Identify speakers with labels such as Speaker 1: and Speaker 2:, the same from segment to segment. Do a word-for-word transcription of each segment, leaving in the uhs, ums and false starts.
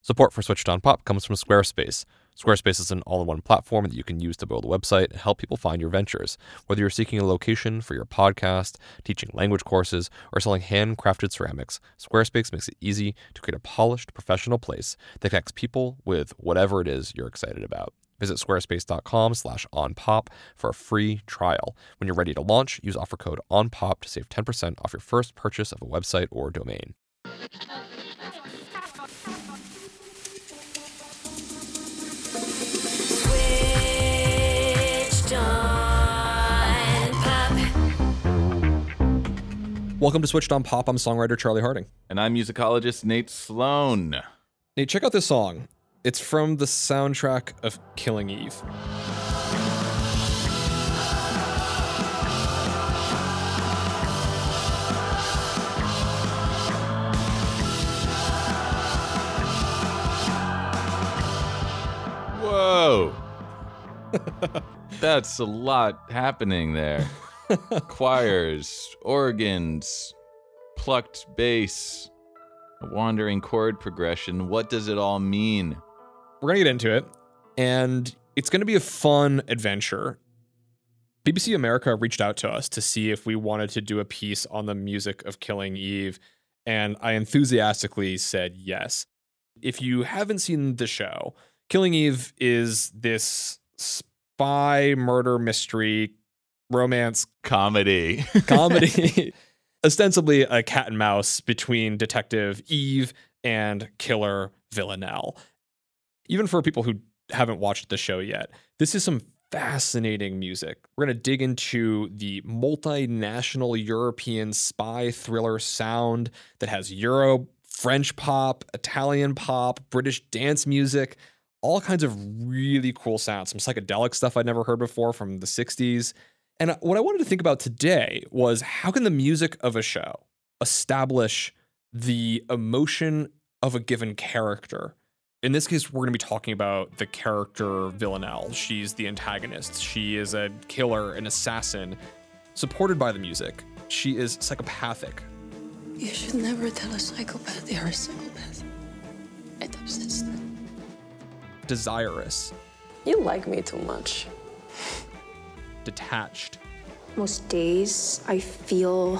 Speaker 1: Support for Switched on Pop comes from Squarespace. Squarespace is an all-in-one platform that you can use to build a website and help people find your ventures. Whether you're seeking a location for your podcast, teaching language courses, or selling handcrafted ceramics, Squarespace makes it easy to create a polished, professional place that connects people with whatever it is you're excited about. Visit squarespace.com slash onpop for a free trial. When you're ready to launch, use offer code ONPOP to save ten percent off your first purchase of a website or domain. Welcome to Switched on Pop. I'm songwriter Charlie Harding.
Speaker 2: And I'm musicologist Nate Sloan.
Speaker 1: Nate, check out this song. It's from the soundtrack of Killing Eve.
Speaker 2: Whoa. That's a lot happening there. Choirs, organs, plucked bass, a wandering chord progression. What does it all mean?
Speaker 1: We're going to get into it, and it's going to be a fun adventure. B B C America reached out to us to see if we wanted to do a piece on the music of Killing Eve, and I enthusiastically said yes. If you haven't seen the show, Killing Eve is this spy murder mystery romance
Speaker 2: comedy
Speaker 1: comedy ostensibly a cat and mouse between Detective Eve and killer Villanelle. Even for people who haven't watched the show yet, this is some fascinating music. We're going to dig into the multinational European spy thriller sound that has Euro, French pop, Italian pop, British dance music, all kinds of really cool sounds, some psychedelic stuff I'd never heard before from the sixties. And what I wanted to think about today was, how can the music of a show establish the emotion of a given character? In this case, we're going to be talking about the character Villanelle. She's the antagonist. She is a killer, an assassin, supported by the music. She is psychopathic.
Speaker 3: You should never tell a psychopath they are a psychopath. It upsets them.
Speaker 1: Desirous.
Speaker 3: You like me too much.
Speaker 1: Detached.
Speaker 3: Most days, I feel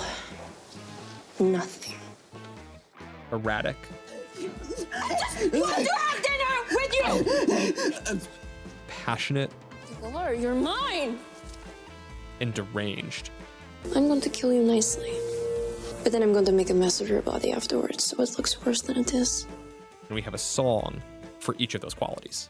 Speaker 3: nothing.
Speaker 1: Erratic.
Speaker 3: I just want to have dinner with you!
Speaker 1: Passionate.
Speaker 3: Killer, you're mine!
Speaker 1: And deranged.
Speaker 3: I'm going to kill you nicely. But then I'm going to make a mess of your body afterwards, so it looks worse than it is.
Speaker 1: And we have a song for each of those qualities.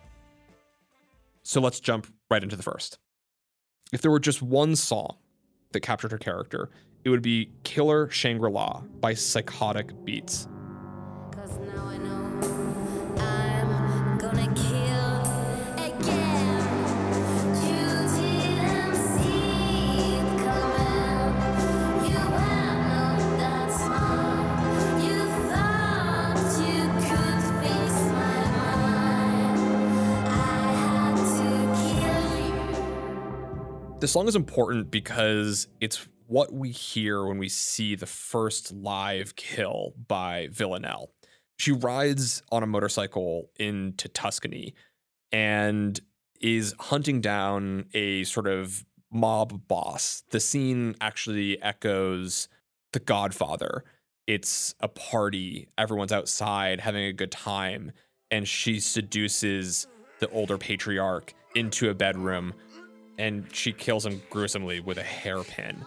Speaker 1: So let's jump right into the first. If there were just one song that captured her character, it would be Killer Shangri-La by Psychotic Beats.
Speaker 4: Cause now I know I'm gonna kill again. You didn't see it coming. You had no that smile. You thought you could fix my mind. I had to kill you.
Speaker 1: The song is important because it's what we hear when we see the first live kill by Villanelle. She rides on a motorcycle into Tuscany and is hunting down a sort of mob boss. The scene actually echoes The Godfather. It's a party. Everyone's outside having a good time, and she seduces the older patriarch into a bedroom, and she kills him gruesomely with a hairpin.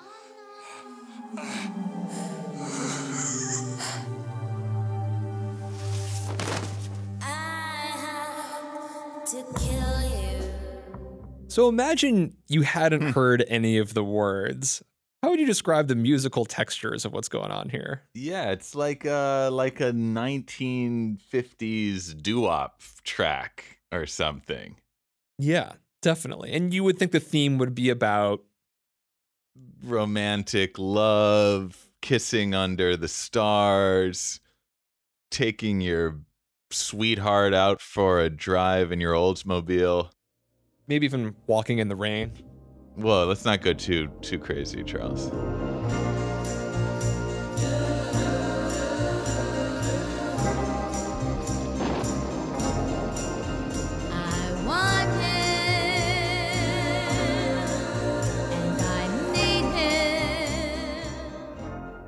Speaker 4: To kill you.
Speaker 1: So imagine you hadn't heard any of the words. How would you describe the musical textures of what's going on here?
Speaker 2: Yeah, it's like a like a nineteen fifties doo-wop track or something.
Speaker 1: Yeah, definitely. And you would think the theme would be about
Speaker 2: romantic love, kissing under the stars, taking your sweetheart out for a drive in your Oldsmobile.
Speaker 1: Maybe even walking in the rain.
Speaker 2: Whoa, let's not go too too crazy, Charles.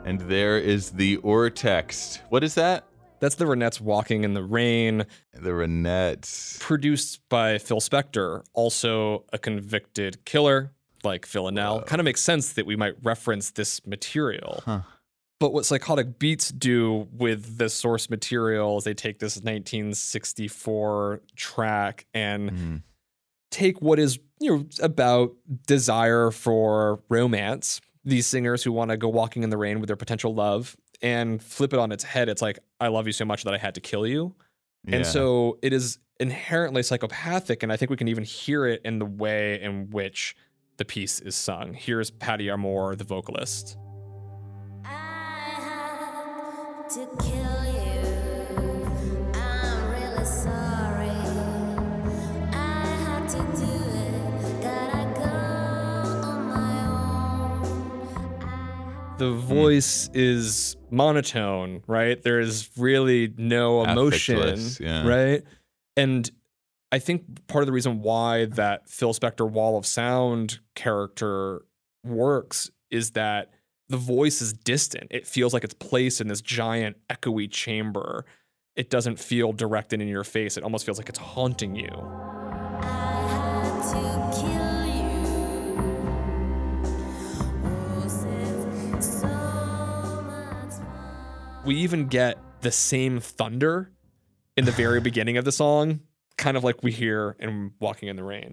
Speaker 2: And there is the or text. What is that?
Speaker 1: That's the Ronettes Walking in the Rain,
Speaker 2: The Ronettes.
Speaker 1: produced by Phil Spector, also a convicted killer like Villanelle. Kind of makes sense that we might reference this material.
Speaker 2: Huh.
Speaker 1: But what Psychotic Beats do with the source material is they take this nineteen sixty-four track and
Speaker 2: Mm.
Speaker 1: take what is, you know, about desire for romance, these singers who want to go walking in the rain with their potential love, and flip it on its head. It's like, I love you so much that I had to kill you.
Speaker 2: Yeah.
Speaker 1: And so it is inherently psychopathic, and I think we can even hear it in the way in which the piece is sung. Here's Patty Armour, the vocalist.
Speaker 4: I had to kill you. I'm really sorry. I had to do it. Gotta go on my own. I
Speaker 1: The voice is monotone, right? There is really no emotion,
Speaker 2: Affectless, yeah.
Speaker 1: right? And I think part of the reason why that Phil Spector Wall of Sound character works is that the voice is distant. It feels like it's placed in this giant echoey chamber. It doesn't feel directed in your face. It almost feels like it's haunting you.
Speaker 4: had to kill you. Was it so much fun?
Speaker 1: We even get the same thunder in the very beginning of the song, kind of like we hear in Walking in the Rain.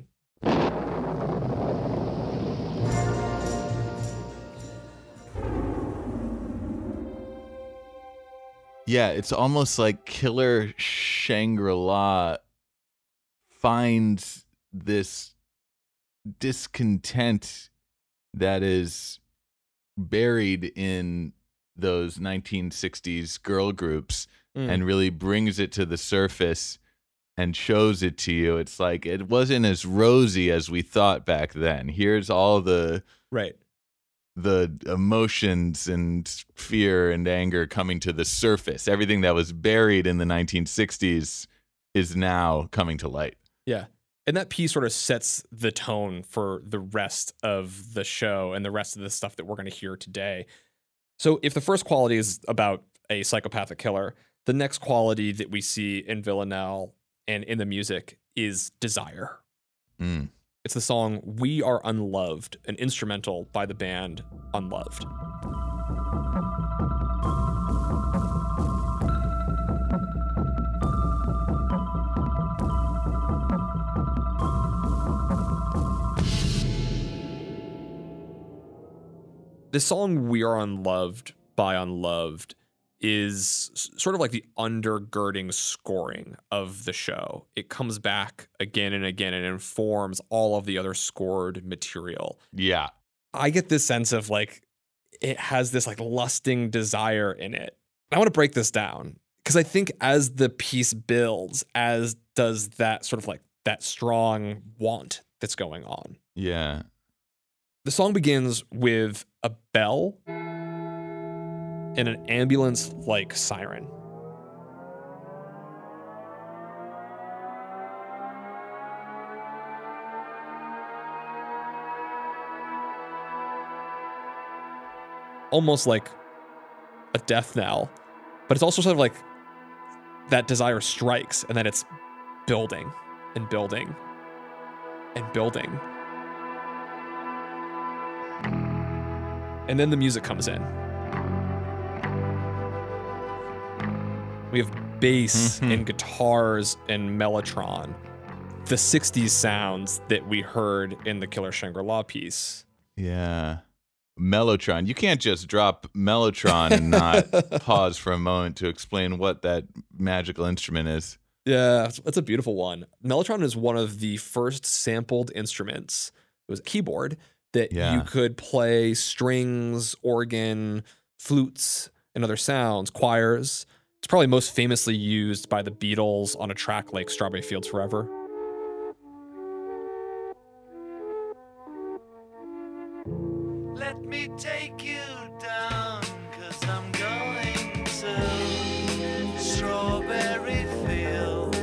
Speaker 2: Yeah, it's almost like Killer Shangri-La finds this discontent that is buried in those nineteen sixties girl groups
Speaker 1: Mm.
Speaker 2: and really brings it to the surface and shows it to you. It's like it wasn't as rosy as we thought back then. Here's all the
Speaker 1: Right.
Speaker 2: the emotions and fear and anger coming to the surface. Everything that was buried in the nineteen sixties is now coming to light.
Speaker 1: Yeah. And that piece sort of sets the tone for the rest of the show and the rest of the stuff that we're going to hear today. So if the first quality is about a psychopathic killer, the next quality that we see in Villanelle and in the music is desire.
Speaker 2: Mm.
Speaker 1: It's the song We Are Unloved, an instrumental by the band Unloved. The song We Are Unloved by Unloved is s- sort of like the undergirding scoring of the show. It comes back again and again and informs all of the other scored material.
Speaker 2: Yeah.
Speaker 1: I get this sense of like it has this like lusting desire in it. I want to break this down because I think as the piece builds, as does that sort of like that strong want that's going on.
Speaker 2: Yeah.
Speaker 1: The song begins with a bell and an ambulance-like siren. Almost like a death knell, but it's also sort of like that desire strikes and then it's building and building and building. And then the music comes in. We have bass
Speaker 2: Mhm.
Speaker 1: and guitars and mellotron. The sixties sounds that we heard in the Killer Shangri-La piece.
Speaker 2: Yeah. Mellotron. You can't just drop Mellotron and not pause for a moment to explain what that magical instrument is.
Speaker 1: Yeah, it's, it's a beautiful one. Mellotron is one of the first sampled instruments. It was a keyboard that
Speaker 2: Yeah.
Speaker 1: you could play strings, organ, flutes, and other sounds, choirs. It's probably most famously used by the Beatles on a track like Strawberry Fields Forever.
Speaker 5: Let me take you down, 'cause I'm going to Strawberry Fields.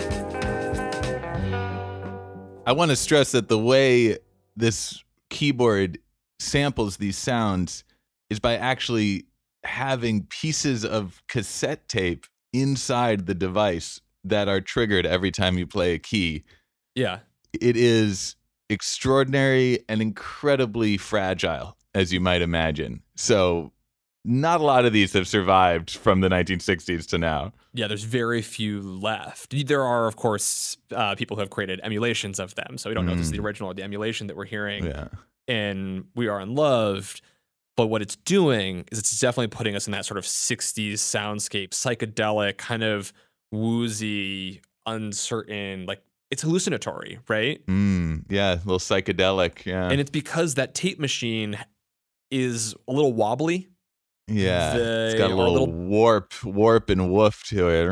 Speaker 2: I want to stress that the way this keyboard samples these sounds is by actually having pieces of cassette tape inside the device that are triggered every time you play a key.
Speaker 1: Yeah.
Speaker 2: It is extraordinary and incredibly fragile, as you might imagine. So not a lot of these have survived from the nineteen sixties to now.
Speaker 1: Yeah, there's very few left. There are, of course, uh, people who have created emulations of them. So we don't know if this is the
Speaker 2: Mm.
Speaker 1: original or the emulation that we're hearing
Speaker 2: Yeah.
Speaker 1: in We Are Unloved. But what it's doing is it's definitely putting us in that sort of sixties soundscape, psychedelic, kind of woozy, uncertain, like it's hallucinatory, right?
Speaker 2: Mm, yeah, a little psychedelic. Yeah.
Speaker 1: And it's because that tape machine is a little wobbly.
Speaker 2: yeah. It's
Speaker 1: they
Speaker 2: got a
Speaker 1: are a
Speaker 2: little,
Speaker 1: little-
Speaker 2: warp, warp and woof to it.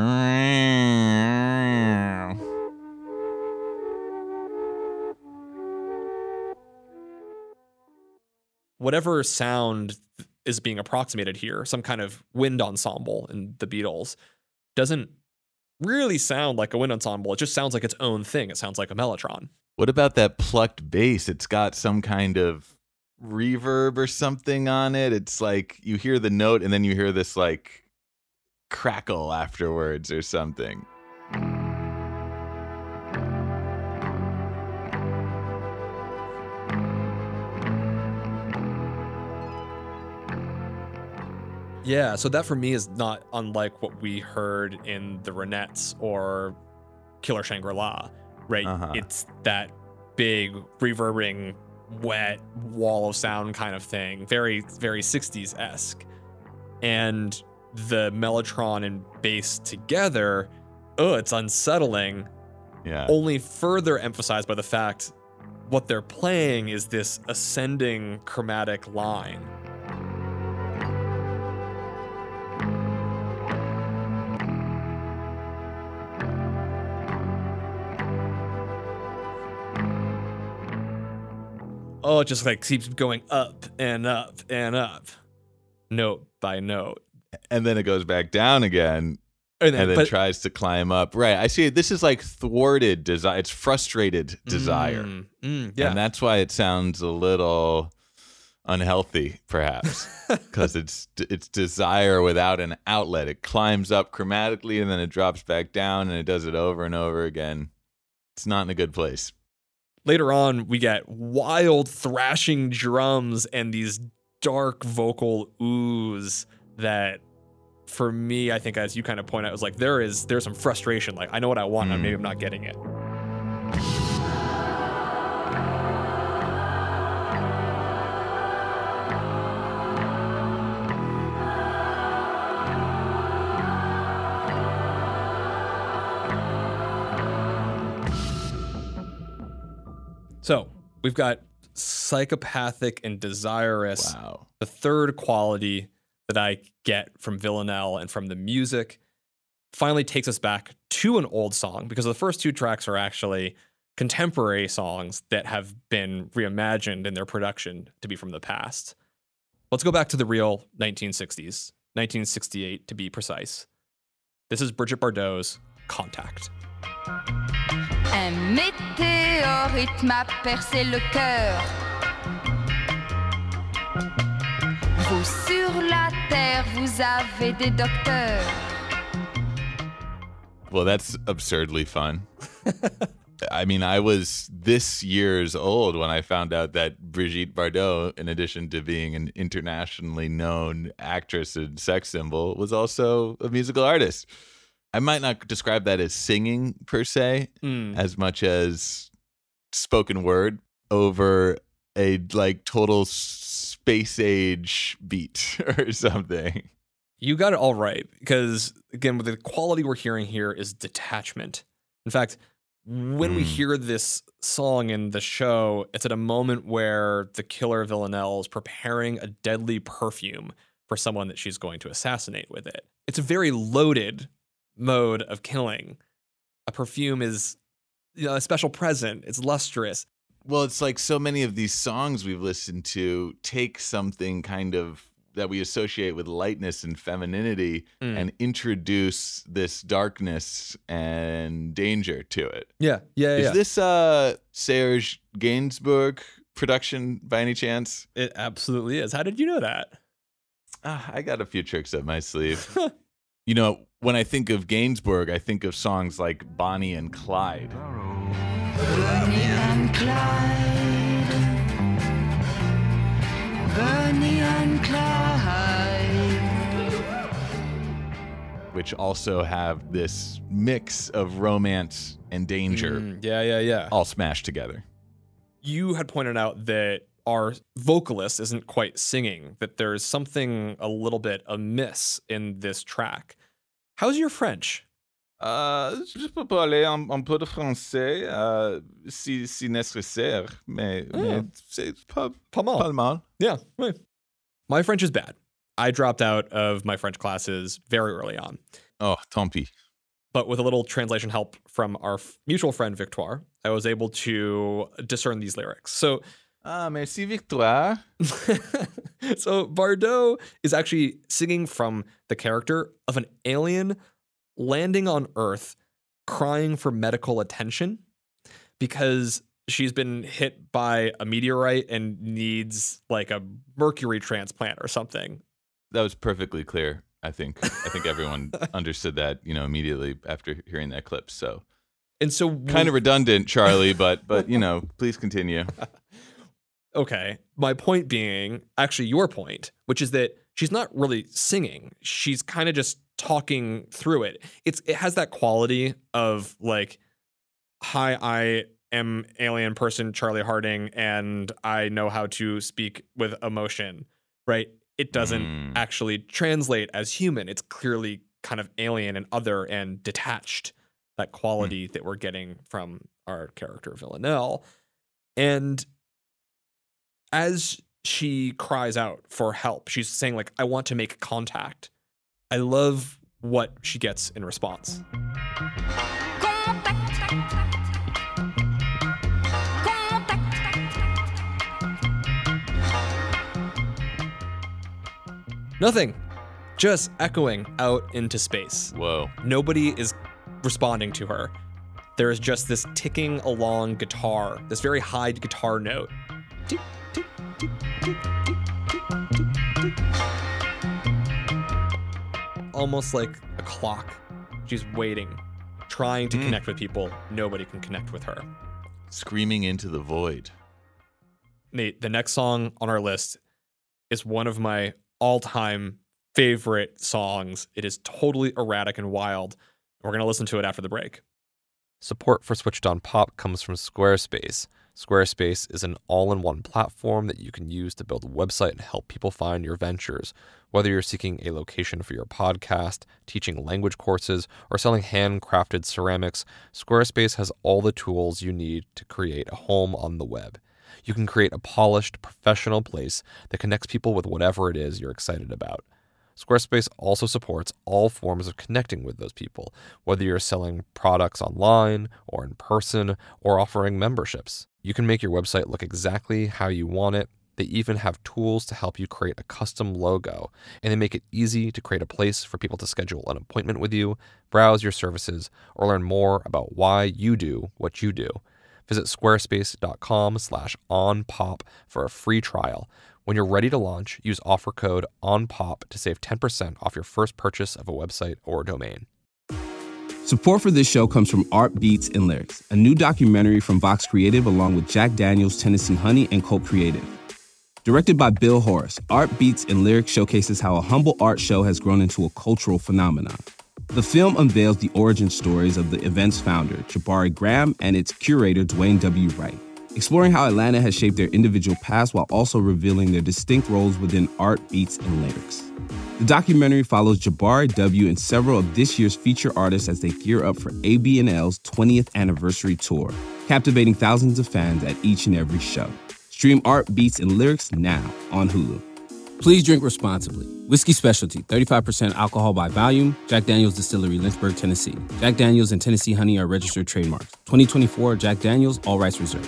Speaker 1: Whatever sound is being approximated here, some kind of wind ensemble in the Beatles, doesn't really sound like a wind ensemble. It just sounds like its own thing. It sounds like a mellotron.
Speaker 2: What about that plucked bass? It's got some kind of reverb or something on it. It's like you hear the note and then you hear this like crackle afterwards or something.
Speaker 1: Yeah, so that for me is not unlike what we heard in the Ronettes or Killer Shangri-La, right?
Speaker 2: Uh-huh.
Speaker 1: It's that big, reverberating, wet wall of sound kind of thing, very, very sixties-esque. And the mellotron and bass together, oh, it's unsettling,
Speaker 2: Yeah.
Speaker 1: only further emphasized by the fact what they're playing is this ascending chromatic line. Oh, it just like keeps going up and up and up, note by note.
Speaker 2: And then it goes back down again
Speaker 1: And then,
Speaker 2: and then
Speaker 1: but-
Speaker 2: tries to climb up. Right. I see. This is like thwarted desire. It's frustrated desire.
Speaker 1: Mm, mm, yeah.
Speaker 2: And that's why it sounds a little unhealthy, perhaps, because it's it's desire without an outlet. It climbs up chromatically and then it drops back down, and it does it over and over again. It's not in a good place.
Speaker 1: Later on, we get wild thrashing drums and these dark vocal oohs that, for me, I think as you kind of point out, was like there is there's some frustration. Like I know what I want, and
Speaker 2: Mm.
Speaker 1: maybe I'm not getting it. So we've got psychopathic and desirous.
Speaker 2: Wow.
Speaker 1: The third quality that I get from Villanelle and from the music finally takes us back to an old song, because the first two tracks are actually contemporary songs that have been reimagined in their production to be from the past. Let's go back to the real nineteen sixties, nineteen sixty-eight to be precise. This is Brigitte Bardot's Contact.
Speaker 6: Un météorite m'a percé le cœur. Vous sur la terre, vous avez des docteurs.
Speaker 2: Well, that's absurdly fun. I mean, I was this years old when I found out that Brigitte Bardot, in addition to being an internationally known actress and sex symbol, was also a musical artist. I might not describe that as singing per se,
Speaker 1: Mm.
Speaker 2: as much as spoken word over a like total space age beat or something.
Speaker 1: You got it all right, because again, the quality we're hearing here is detachment. In fact, when we
Speaker 2: Mm.
Speaker 1: hear this song in the show, it's at a moment where the killer Villanelle is preparing a deadly perfume for someone that she's going to assassinate with it. It's a very loaded mode of killing. A perfume is, you know, a special present. It's lustrous.
Speaker 2: Well, it's like so many of these songs we've listened to take something kind of that we associate with lightness and femininity
Speaker 1: Mm.
Speaker 2: and introduce this darkness and danger to it.
Speaker 1: Yeah, yeah,
Speaker 2: Is
Speaker 1: yeah.
Speaker 2: this uh Serge Gainsbourg production by any chance?
Speaker 1: It absolutely is. How did you know that?
Speaker 2: Ah, I got a few tricks up my sleeve. You know, when I think of Gainsbourg, I think of songs like Bonnie and Clyde.
Speaker 7: Bonnie and Clyde. Bonnie and Clyde.
Speaker 2: Which also have this mix of romance and danger
Speaker 1: Mm, yeah, yeah, yeah.
Speaker 2: all smashed together.
Speaker 1: You had pointed out that our vocalist isn't quite singing, that there's something a little bit amiss in this track. How's your French?
Speaker 2: Euh, je peux parler un, un peu de français euh, si, si nécessaire, mais,
Speaker 1: Ah.
Speaker 2: mais c'est pas,
Speaker 1: Pas mal.
Speaker 2: pas mal.
Speaker 1: Yeah, right. My French is bad. I dropped out of my French classes very early on.
Speaker 2: Oh, tant pis.
Speaker 1: But with a little translation help from our f- mutual friend Victoire, I was able to discern these lyrics. So,
Speaker 2: Ah, merci Victoire.
Speaker 1: so Bardot is actually singing from the character of an alien landing on Earth, crying for medical attention because she's been hit by a meteorite and needs like a mercury transplant or something.
Speaker 2: That was perfectly clear. I think I think everyone understood that, you know, immediately after hearing that clip. So
Speaker 1: And so
Speaker 2: kind of redundant, Charlie, but but you know, please continue.
Speaker 1: Okay. My point being, actually, your point, which is that she's not really singing. She's kind of just talking through it. It's it has that quality of like, hi, I am alien person Charlie Harding, and I know how to speak with emotion, right? It doesn't
Speaker 2: Mm.
Speaker 1: actually translate as human. It's clearly kind of alien and other and detached, that quality that we're getting from our character Villanelle. And as she cries out for help, she's saying like, I want to make contact. I love what she gets in response. Nothing. Just echoing out into space.
Speaker 2: Whoa.
Speaker 1: Nobody is responding to her. There is just this ticking along guitar, this very high guitar note. Tick, tick, tick, tick, tick, tick, tick, tick. Almost like a clock. She's waiting, trying to
Speaker 2: Mm.
Speaker 1: connect with people. Nobody can connect with her.
Speaker 2: Screaming into the void.
Speaker 1: Nate, the next song on our list is one of my all-time favorite songs. It is totally erratic and wild. We're going to listen to it after the break.
Speaker 8: Support for Switched on Pop comes from Squarespace. Squarespace is an all-in-one platform that you can use to build a website and help people find your ventures. Whether you're seeking a location for your podcast, teaching language courses, or selling handcrafted ceramics, Squarespace has all the tools you need to create a home on the web. You can create a polished, professional place that connects people with whatever it is you're excited about. Squarespace also supports all forms of connecting with those people, whether you're selling products online or in person or offering memberships. You can make your website look exactly how you want it. They even have tools to help you create a custom logo, and they make it easy to create a place for people to schedule an appointment with you, browse your services, or learn more about why you do what you do. Visit squarespace.com slash onpop for a free trial. When you're ready to launch, use offer code ONPOP to save ten percent off your first purchase of a website or domain.
Speaker 9: Support for this show comes from Art Beats and Lyrics, a new documentary from Vox Creative along with Jack Daniels, Tennessee Honey, and Colt Creative. Directed by Bill Horace, Art Beats and Lyrics showcases how a humble art show has grown into a cultural phenomenon. The film unveils the origin stories of the event's founder, Jabari Graham, and its curator, Dwayne W. Wright, exploring how Atlanta has shaped their individual paths while also revealing their distinct roles within art, beats, and lyrics. The documentary follows Jabari W. and several of this year's feature artists as they gear up for A B N L's twentieth anniversary tour, captivating thousands of fans at each and every show. Stream Art, Beats, and Lyrics now on Hulu. Please drink responsibly. Whiskey Specialty, thirty-five percent alcohol by volume. Jack Daniels Distillery, Lynchburg, Tennessee. Jack Daniels and Tennessee Honey are registered trademarks. twenty twenty-four Jack Daniels, all rights reserved.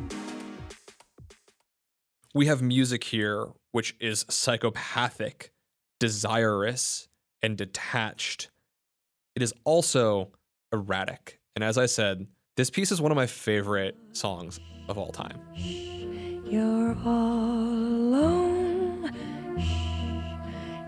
Speaker 1: We have music here which is psychopathic, desirous, and detached. It is also erratic. And as I said, this piece is one of my favorite songs of all time.
Speaker 7: You're all alone.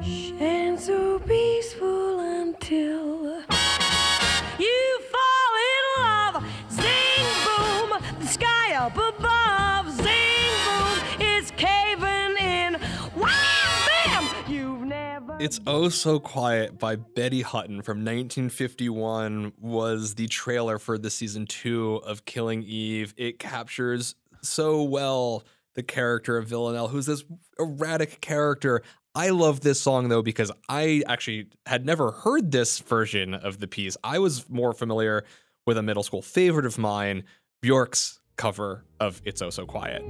Speaker 7: and so peaceful until you fall in love. Zing boom, the sky up above. Zing boom, it's caving in. Wham bam, you've never.
Speaker 1: It's Oh So Quiet by Betty Hutton from nineteen fifty-one was the trailer for the season two of Killing Eve. It captures so well the character of Villanelle, who's this erratic character. I love this song, though, because I actually had never heard this version of the piece. I was more familiar with a middle school favorite of mine, Bjork's cover of It's Oh So Quiet.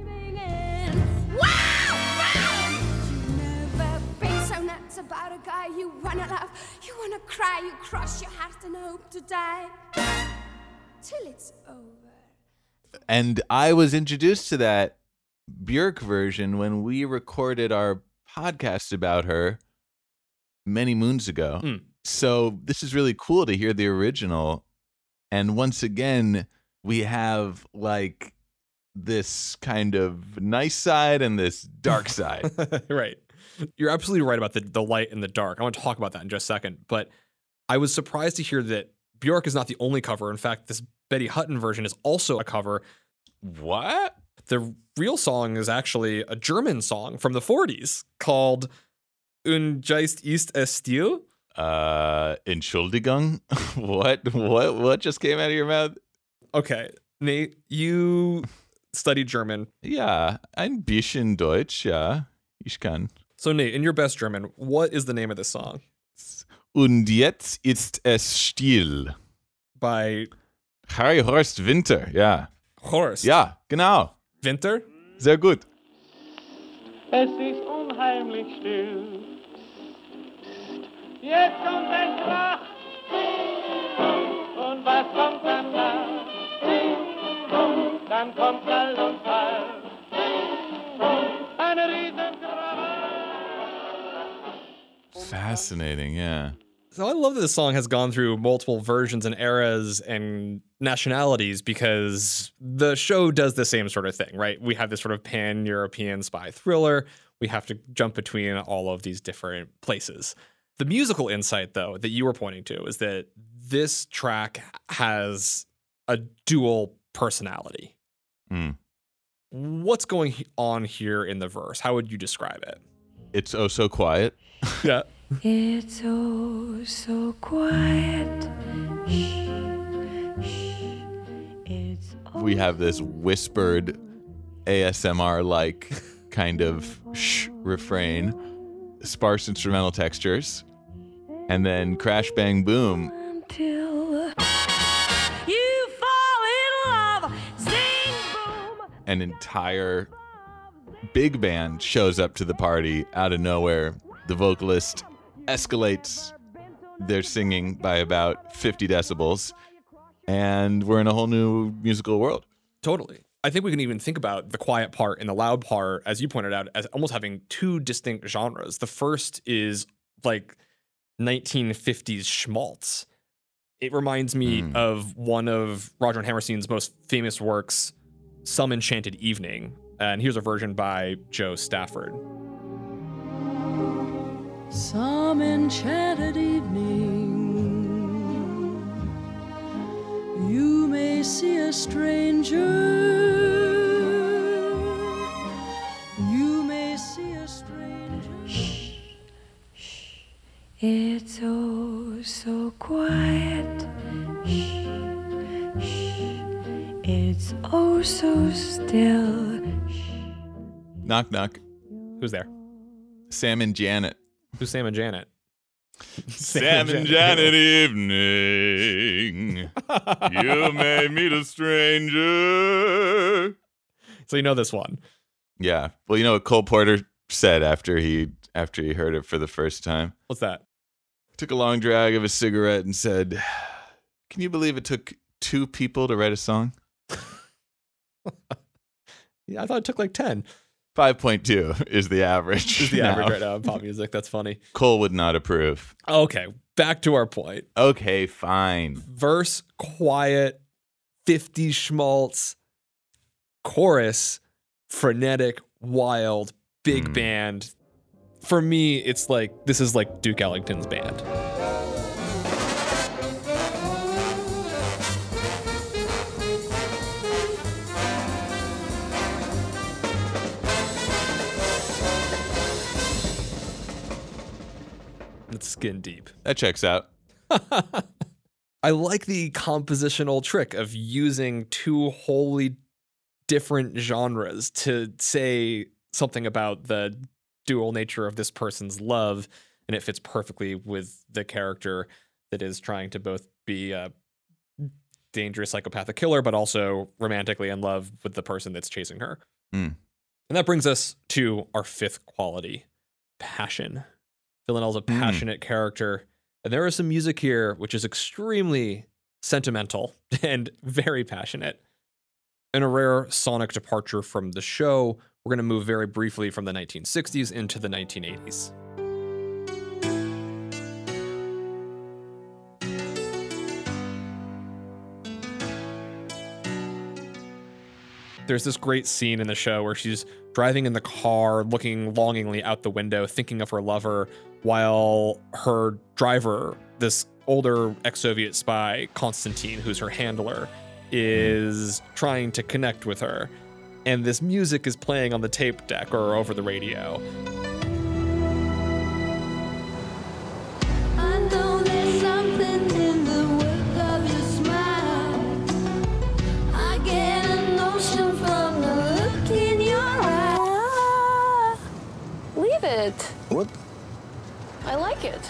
Speaker 4: About a guy you wanna love, you wanna cry, you cross your heart and hope to die till it's over.
Speaker 2: And I was introduced to that Björk version when we recorded our podcast about her many moons ago.
Speaker 1: Mm.
Speaker 2: So this is really cool to hear the original. And once again, we have like this kind of nice side and this dark side.
Speaker 1: Right. You're absolutely right about the, the light and the dark. I want to talk about that in just a second. But I was surprised to hear that Björk is not the only cover. In fact, this Betty Hutton version is also a cover.
Speaker 2: What?
Speaker 1: The real song is actually a German song from the forties called Und Geist ist es still.
Speaker 2: Uh, Entschuldigung? What? What? What just came out of your mouth?
Speaker 1: Okay, Nate, you studied German.
Speaker 2: Ja, ein bisschen Deutsch, ja. Ich kann.
Speaker 1: So Nate, in your best German, what is the name of this song?
Speaker 2: Und jetzt ist es still.
Speaker 1: By
Speaker 2: Harry Horst Winter, ja.
Speaker 1: Horst.
Speaker 2: Ja, genau.
Speaker 1: Winter?
Speaker 2: Sehr gut.
Speaker 5: Es ist unheimlich still. Jetzt kommt ein Krach. Und was kommt danach? Dann kommt Schall und Fall. Eine Riesenkrawalle.
Speaker 2: Fascinating, yeah.
Speaker 1: So I love that this song has gone through multiple versions and eras and nationalities because the show does the same sort of thing, right? We have this sort of pan-European spy thriller. We have to jump between all of these different places. The musical insight, though, that you were pointing to is that this track has a dual personality.
Speaker 2: Mm.
Speaker 1: What's going on here in the verse? How would you describe it?
Speaker 2: It's oh so quiet.
Speaker 1: Yeah.
Speaker 7: It's oh so quiet. Shh, shh. It's oh
Speaker 2: We have this whispered A S M R-like kind of shh refrain, sparse instrumental textures, and then crash, bang, boom.
Speaker 7: until you fall in love. Sing boom.
Speaker 2: An entire big band shows up to the party out of nowhere. The vocalist escalates their singing by about fifty decibels, and we're in a whole new musical world.
Speaker 1: Totally. I think we can even think about the quiet part and the loud part, as you pointed out, as almost having two distinct genres. The first is like nineteen fifties schmaltz. It reminds me
Speaker 2: Mm.
Speaker 1: of one of Roger and Hammerstein's most famous works, Some Enchanted Evening. And here's a version by Joe Stafford.
Speaker 7: Some enchanted evening, you may see a stranger. You may see a stranger. Shh, shh. It's oh so quiet. Shh, shh. It's oh so still. Shh.
Speaker 2: Knock, knock.
Speaker 1: Who's there?
Speaker 2: Sam and Janet.
Speaker 1: Who's Sam and Janet?
Speaker 2: Sam and Janet evening. You may meet a stranger.
Speaker 1: So you know this one.
Speaker 2: Yeah. Well, you know what Cole Porter said after he after he heard it for the first time?
Speaker 1: What's that?
Speaker 2: Took a long drag of a cigarette and said, "Can you believe it took two people to write a song?"
Speaker 1: Yeah, I thought it took like ten.
Speaker 2: five point two is the average.
Speaker 1: Is the
Speaker 2: now.
Speaker 1: average right now in pop music. That's funny.
Speaker 2: Cole would not approve.
Speaker 1: Okay, back to our point.
Speaker 2: Okay, fine.
Speaker 1: Verse, quiet, fifty schmaltz, chorus, frenetic, wild, big
Speaker 2: Hmm.
Speaker 1: band. for me, it's like, this is like Duke Ellington's band. It's skin deep.
Speaker 2: That checks out.
Speaker 1: I like the compositional trick of using two wholly different genres to say something about the dual nature of this person's love, and it fits perfectly with the character that is trying to both be a dangerous psychopathic killer, but also romantically in love with the person that's chasing her.
Speaker 2: Mm.
Speaker 1: And that brings us to our fifth quality, passion. Villanelle's a passionate mm. character. And there is some music here which is extremely sentimental and very passionate. In a rare sonic departure from the show, we're going to move very briefly from the nineteen sixties into the nineteen eighties. There's this great scene in the show where she's driving in the car, looking longingly out the window, thinking of her lover, while her driver, this older ex-Soviet spy, Konstantin, who's her handler, is trying to connect with her. And this music is playing on the tape deck or over the radio.
Speaker 7: I know there's something in the wake of your smile. I get a notion from the look in your eye.
Speaker 3: Leave it.
Speaker 10: What?
Speaker 3: I like it.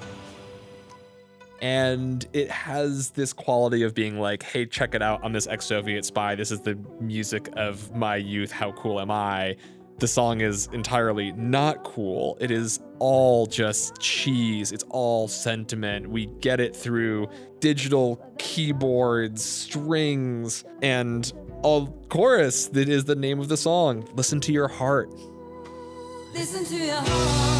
Speaker 1: And it has this quality of being like, hey, check it out. I'm this ex-Soviet spy. This is the music of my youth. How cool am I? The song is entirely not cool. It is all just cheese. It's all sentiment. We get it through digital keyboards, strings, and a chorus that is the name of the song. Listen to your heart.
Speaker 7: Listen to your heart.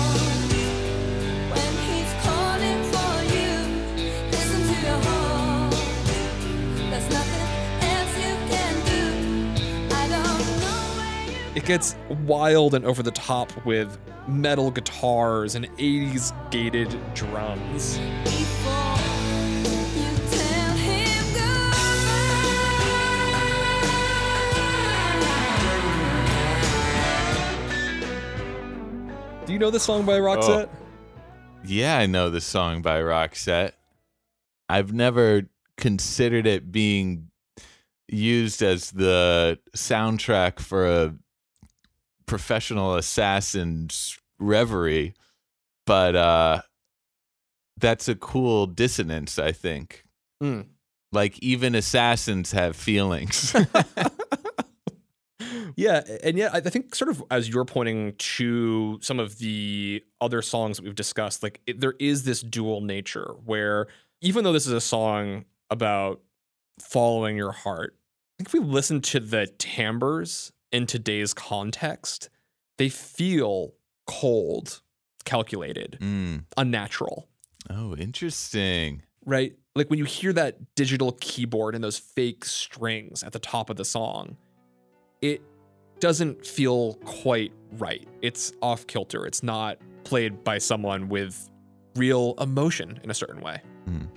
Speaker 1: It gets wild and over the top with metal guitars and eighties gated drums. Do you know this song by Roxette?
Speaker 2: Oh. Yeah, I know this song by Roxette. I've never considered it being used as the soundtrack for a professional assassin's reverie, but uh that's a cool dissonance, I think.
Speaker 1: Mm.
Speaker 2: Like, even assassins have feelings.
Speaker 1: Yeah, and yet I think sort of as you're pointing to some of the other songs that we've discussed, like it, there is this dual nature where even though this is a song about following your heart, I think if we listen to the timbres in today's context, they feel cold, calculated,
Speaker 2: mm.
Speaker 1: unnatural.
Speaker 2: Oh, interesting.
Speaker 1: Right? Like when you hear that digital keyboard and those fake strings at the top of the song, it doesn't feel quite right. It's off kilter. It's not played by someone with real emotion in a certain way.
Speaker 2: Mm.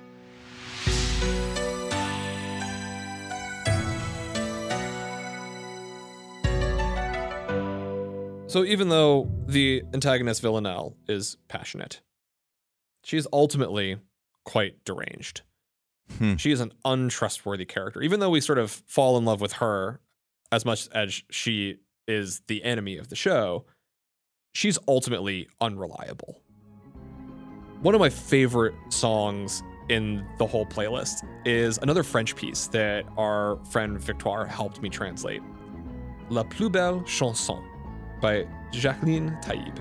Speaker 1: So even though the antagonist Villanelle is passionate, she is ultimately quite deranged.
Speaker 2: Hmm.
Speaker 1: She is an untrustworthy character. Even though we sort of fall in love with her as much as she is the enemy of the show, she's ultimately unreliable. One of my favorite songs in the whole playlist is another French piece that our friend Victoire helped me translate. La plus belle chanson by Jacqueline Taïb.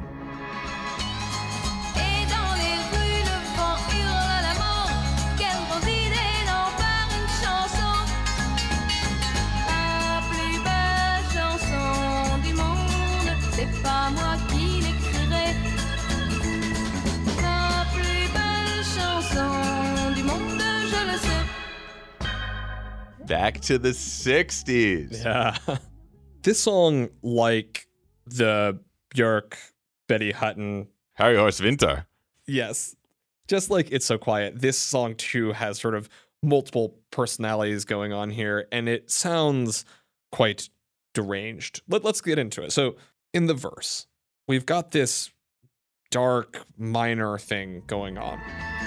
Speaker 2: Back to the sixties.
Speaker 1: Yeah. This song, like the Björk Betty Hutton.
Speaker 2: Harry Horse Winter.
Speaker 1: Yes. Just like It's So Quiet, this song too has sort of multiple personalities going on here, and it sounds quite deranged. Let, let's get into it. So in the verse, we've got this dark minor thing going on.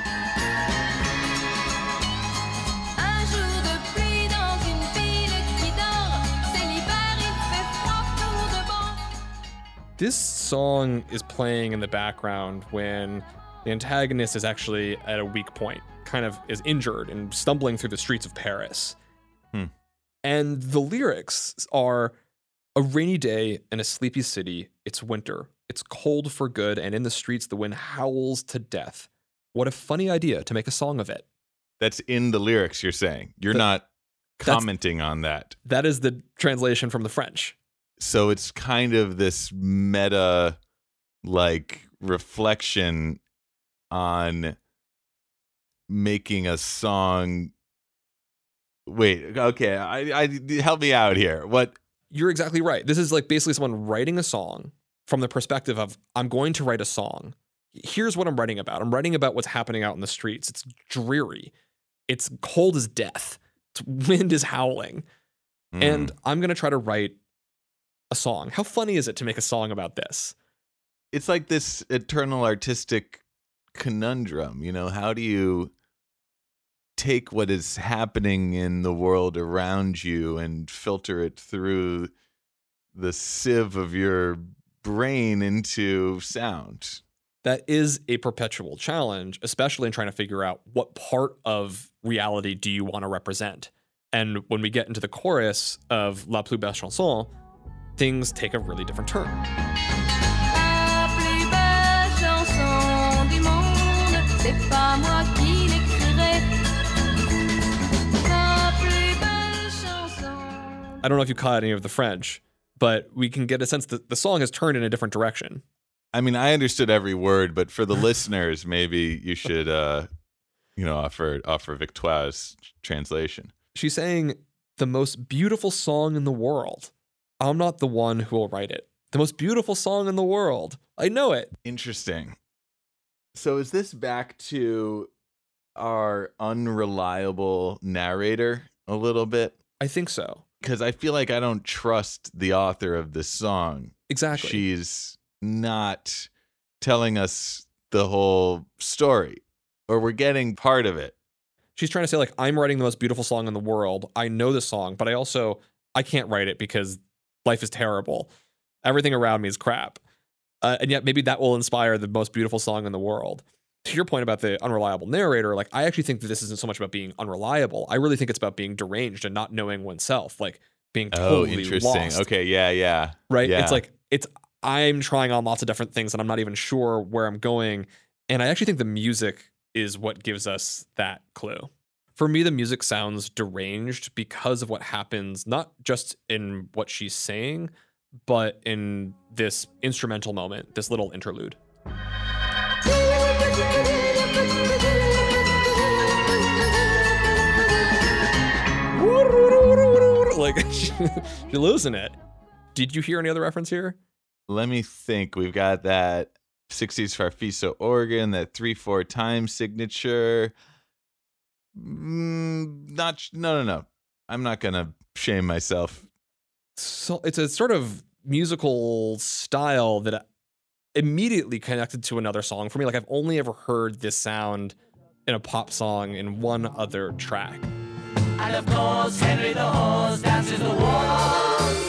Speaker 1: This song is playing in the background when the antagonist is actually at a weak point, kind of is injured and stumbling through the streets of Paris.
Speaker 2: Hmm.
Speaker 1: And the lyrics are, a rainy day in a sleepy city, it's winter, it's cold for good, and in the streets the wind howls to death. What a funny idea to make a song of it.
Speaker 2: That's in the lyrics, you're saying. You're
Speaker 1: The-
Speaker 2: not commenting on that.
Speaker 1: That is the translation from the French.
Speaker 2: So it's kind of this meta, like, reflection on making a song. Wait, okay, I, I help me out here. What?
Speaker 1: You're exactly right. This is like basically someone writing a song from the perspective of, I'm going to write a song. Here's what I'm writing about. I'm writing about what's happening out in the streets. It's dreary. It's cold as death. It's wind is howling.
Speaker 2: Mm.
Speaker 1: And I'm going to try to write a song. How funny is it to make a song about this?
Speaker 2: It's like this eternal artistic conundrum, you know? How do you take what is happening in the world around you and filter it through the sieve of your brain into sound?
Speaker 1: That is a perpetual challenge, especially in trying to figure out what part of reality do you want to represent. And when we get into the chorus of La Plus Belle Chanson, things take a really different turn.
Speaker 6: La plus belle chanson du monde, c'est pas moi qui l'écrirai. La plus belle chanson.
Speaker 1: I don't know if you caught any of the French, but we can get a sense that the song has turned in a different direction.
Speaker 2: I mean, I understood every word, but for the listeners, maybe you should, uh, you know, offer offer Victoire's translation.
Speaker 1: She's saying, the most beautiful song in the world. I'm not the one who will write it. The most beautiful song in the world. I know it.
Speaker 2: Interesting. So is this back to our unreliable narrator a little bit?
Speaker 1: I think so.
Speaker 2: Because I feel like I don't trust the author of this song.
Speaker 1: Exactly.
Speaker 2: She's not telling us the whole story, or we're getting part of it.
Speaker 1: She's trying to say, like, I'm writing the most beautiful song in the world. I know this song, but I also, I can't write it because life is terrible. Everything around me is crap. Uh, and yet maybe that will inspire the most beautiful song in the world. To your point about the unreliable narrator, like, I actually think that this isn't so much about being unreliable. I really think it's about being deranged and not knowing oneself, like being totally
Speaker 2: oh, interesting.
Speaker 1: lost.
Speaker 2: Okay, yeah, yeah.
Speaker 1: Right?
Speaker 2: Yeah.
Speaker 1: It's like, it's, I'm trying on lots of different things and I'm not even sure where I'm going. And I actually think the music is what gives us that clue. For me, the music sounds deranged because of what happens, not just in what she's saying, but in this instrumental moment, this little interlude. Like, you're losing it. Did you hear any other reference here?
Speaker 2: Let me think. We've got that sixties Farfisa organ, that three four time signature. Mm, not no no no. I'm not gonna shame myself.
Speaker 1: So it's a sort of musical style that immediately connected to another song for me. Like, I've only ever heard this sound in a pop song in one other track.
Speaker 5: And of course, Henry the horse dances the waltz.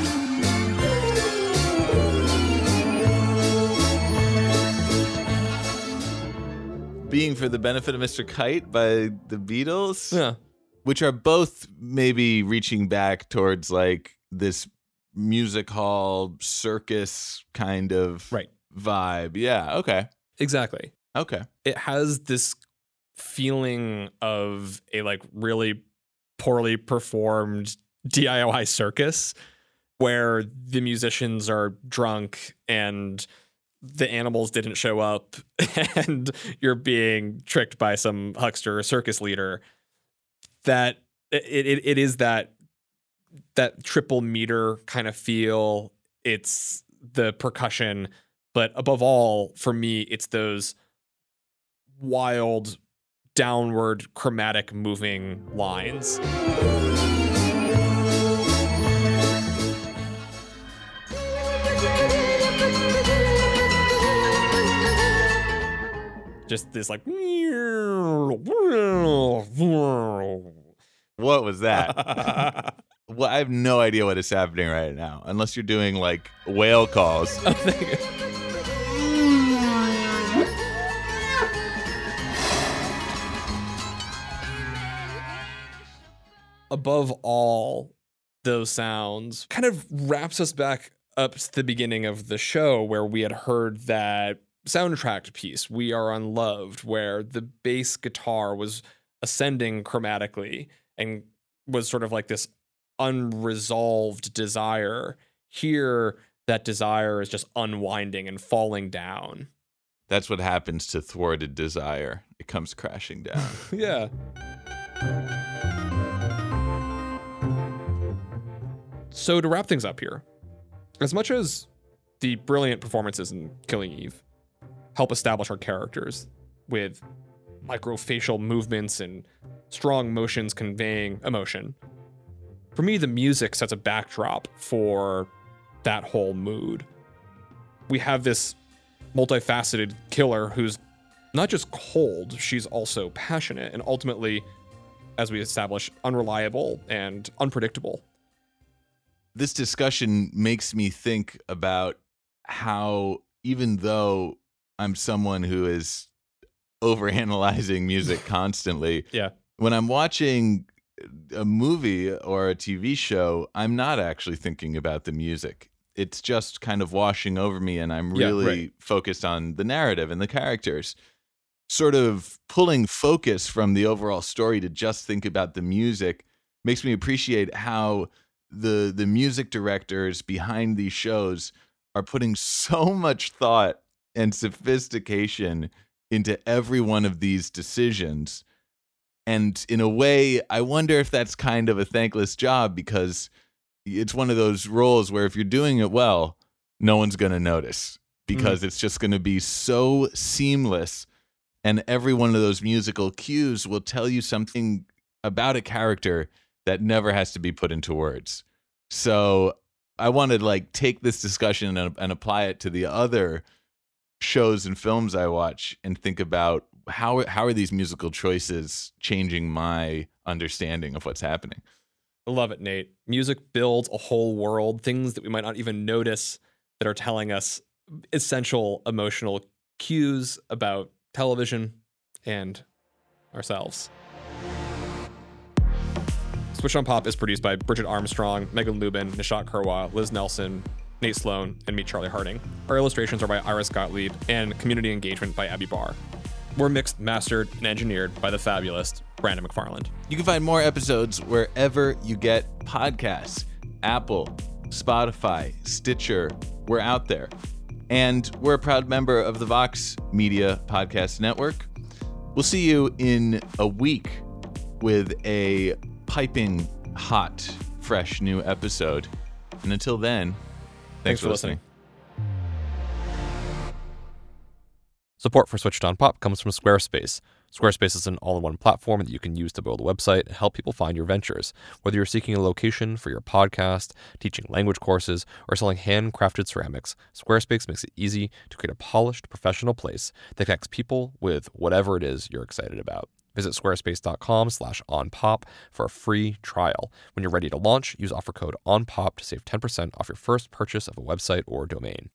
Speaker 2: Being for the Benefit of Mister Kite by the Beatles.
Speaker 1: Yeah.
Speaker 2: Which are both maybe reaching back towards like this music hall circus kind of
Speaker 1: Right.
Speaker 2: vibe. Yeah, okay.
Speaker 1: Exactly.
Speaker 2: Okay.
Speaker 1: It has this feeling of a like really poorly performed D I Y circus where the musicians are drunk and the animals didn't show up and you're being tricked by some huckster circus leader. That it, it it is that that triple meter kind of feel. It's the percussion, But above all, for me, it's those wild, downward, chromatic moving lines. Just this like...
Speaker 2: What was that? Well, I have no idea what is happening right now, unless you're doing like whale calls.
Speaker 1: Above all those sounds kind of wraps us back up to the beginning of the show where we had heard that soundtrack piece, We Are Unloved, where the bass guitar was ascending chromatically and was sort of like this unresolved desire. Here, that desire is just unwinding and falling down.
Speaker 2: That's what happens to thwarted desire. It comes crashing down.
Speaker 1: Yeah. So to wrap things up here, as much as the brilliant performances in Killing Eve help establish our characters with microfacial movements and strong motions conveying emotion, for me, the music sets a backdrop for that whole mood. We have this multifaceted killer who's not just cold, she's also passionate and ultimately, as we establish, unreliable and unpredictable.
Speaker 2: This discussion makes me think about how, even though I'm someone who is overanalyzing music constantly,
Speaker 1: yeah,
Speaker 2: when I'm watching a movie or a T V show, I'm not actually thinking about the music. It's just kind of washing over me, and I'm really
Speaker 1: yeah, right.
Speaker 2: focused on the narrative and the characters. Sort of pulling focus from the overall story to just think about the music makes me appreciate how the the music directors behind these shows are putting so much thought and sophistication into every one of these decisions. And in a way, I wonder if that's kind of a thankless job, because it's one of those roles where if you're doing it well, no one's going to notice, because mm. it's just going to be so seamless. And every one of those musical cues will tell you something about a character that never has to be put into words. So I want to like take this discussion and, and apply it to the other shows and films I watch and think about how how are these musical choices changing my understanding of what's happening.
Speaker 1: I love it, Nate. Music builds a whole world, things that we might not even notice that are telling us essential emotional cues about television and ourselves. Switched on Pop is produced by Bridget Armstrong, Megan Lubin, Nishat Kurwa, Liz Nelson, Nate Sloan, and me, Charlie Harding. Our illustrations are by Iris Gottlieb and community engagement by Abby Barr. We're mixed, mastered, and engineered by the fabulous Brandon McFarland.
Speaker 2: You can find more episodes wherever you get podcasts. Apple, Spotify, Stitcher, we're out there. And we're a proud member of the Vox Media Podcast Network. We'll see you in a week with a piping hot, fresh new episode. And until then, thanks, thanks for, for listening. listening.
Speaker 8: Support for Switched on Pop comes from Squarespace. Squarespace is an all-in-one platform that you can use to build a website and help people find your ventures. Whether you're seeking a location for your podcast, teaching language courses, or selling handcrafted ceramics, Squarespace makes it easy to create a polished, professional place that connects people with whatever it is you're excited about. Visit squarespace.com slash onpop for a free trial. When you're ready to launch, use offer code ONPOP to save ten percent off your first purchase of a website or domain.